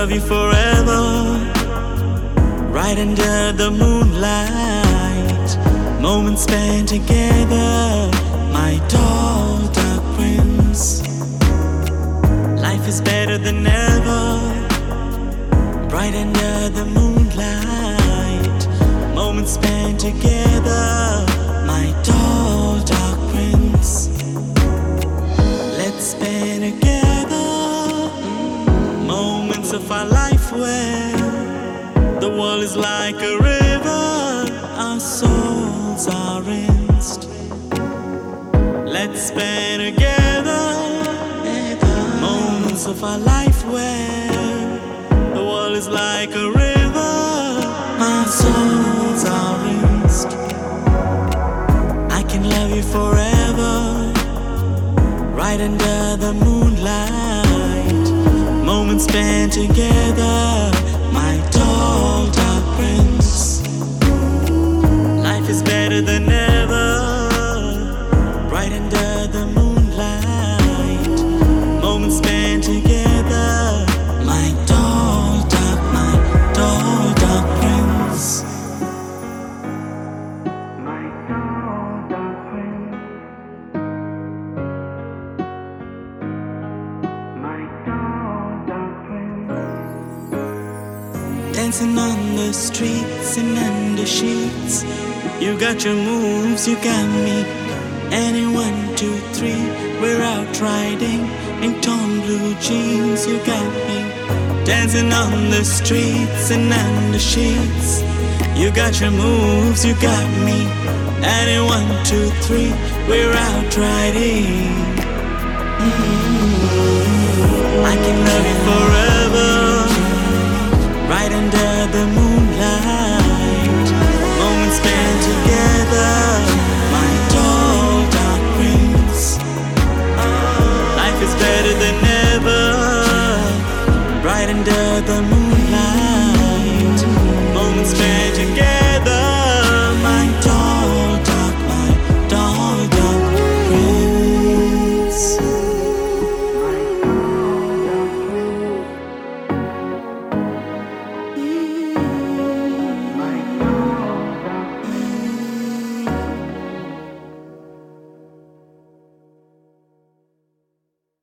love you forever, right under the moonlight. Moments spent together, my tall dark prince. Life is better than ever, right under the moonlight. Moments spent together, my tall dark prince. Let's spend together moments of our life where the world is like a river, our souls are rinsed. Let's spend together moments of our life where the world is like a river, our souls are rinsed. I can love you forever, right under the moonlight. Moments spent together, my tall dark prince. Life is better than ever, right under the moonlight. Moments spent together, my tall dark prince. My tall dark prince. My tall dark prince. Dancing on the streets and under sheets. You got your moves, you got me. And in 1, 2, 3, we're out riding in torn blue jeans. You got me dancing on the streets and under sheets. You got your moves, you got me. And in 1, 2, 3, we're out riding. I can love you forever, right under the moon.